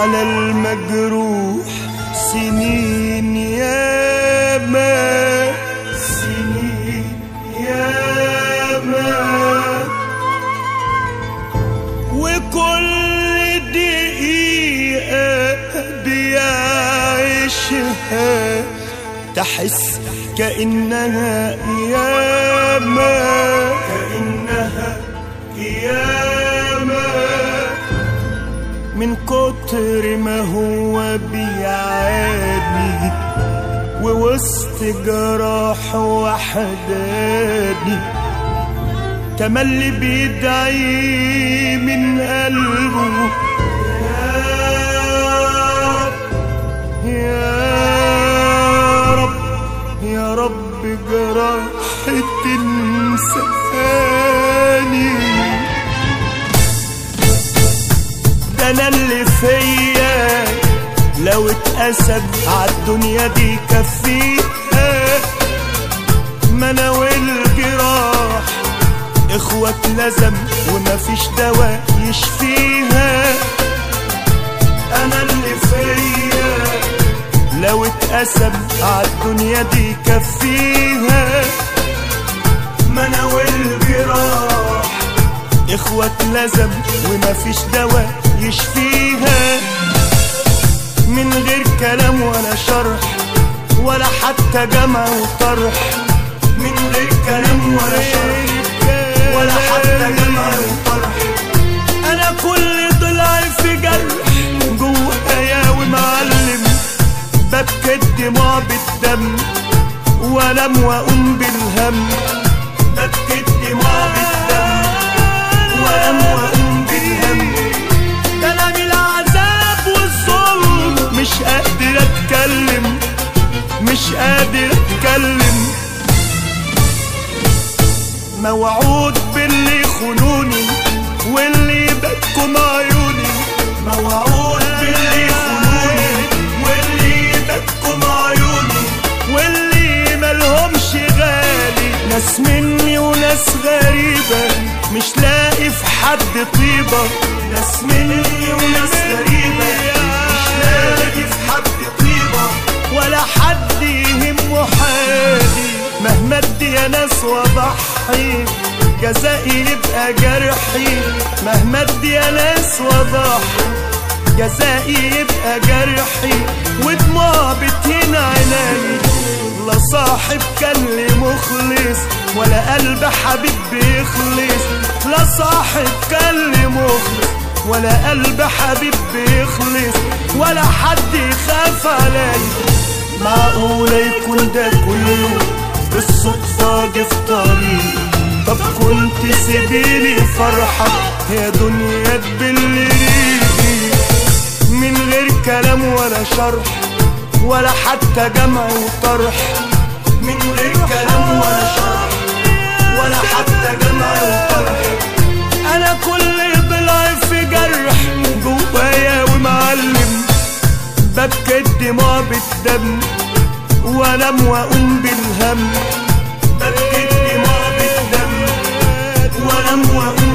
على المجروح سنين ياما، سنين ياما، وكل دقيقة بيعيشها تحس كأنها قيامة، كأنها قيامة، من كتر ما هو بيعاني ووسط جراح وحداني، تملي بيدعي من قلبه يا رب يا رب جراح تنساني. ده انا اللي فيا لو اتقسم عالدنيا دي كفيها، ما انا والجراح اخوات لازم ومفيش دواء يشفيها. انا اللي فيا لو اتقسم عالدنيا دي كفيها، ما انا والجراح اخوات لازم ومفيش دواء يشفيها. من غير كلام ولا شرح ولا حتى جمع وطرح، من غير كلام ولا شرح ولا حتى جمع وطرح، انا كل ضلع في جرح جوايا ومعلم، ببكي الدموع بالدم وانام واقوم بالهم، ببكي الدموع بالدم وانام واقوم بالهم. ده انا من العذاب والظلم مش قادر اتكلم، مش قادر اتكلم، موعود باللي خونوني واللي بكم عيوني، موعود باللي خونوني واللي بكم عيوني، واللي ملهمش غالي، ناس مني وناس غريبة، مش لاقي في حد طيبة، ناس مني وناس غريبة، مش لاقي في حد طيبة، ولا حد يهمه حالي، مهما ادي يا ناس واضحي جزائي يبقى جرحي، مهما ادي يا ناس واضحي جزائي يبقى جرحي، ودموع بتهين عيني، لا صاحب كان لي مخلص ولا قلب حبيب بيخلص، لا صاحب كان لي مخلص ولا قلب حبيب بيخلص، ولا حد يخاف علي. معقولة يكون ده كله بالصدفة جه في طريقي؟ طب كنت سيبيلي فرحة يا دنيا تبل ريقي، من غير كلام ولا شرح ولا حتى جمع وطرح، من غير كلام ولا شرح ولا حتى جمع وطرح، انا كل ضلع في جرح جوايا ومعلم، ببكي الدموع بالدم وانام واقوم بالهم، ببكي الدموع بالدم وانام واقوم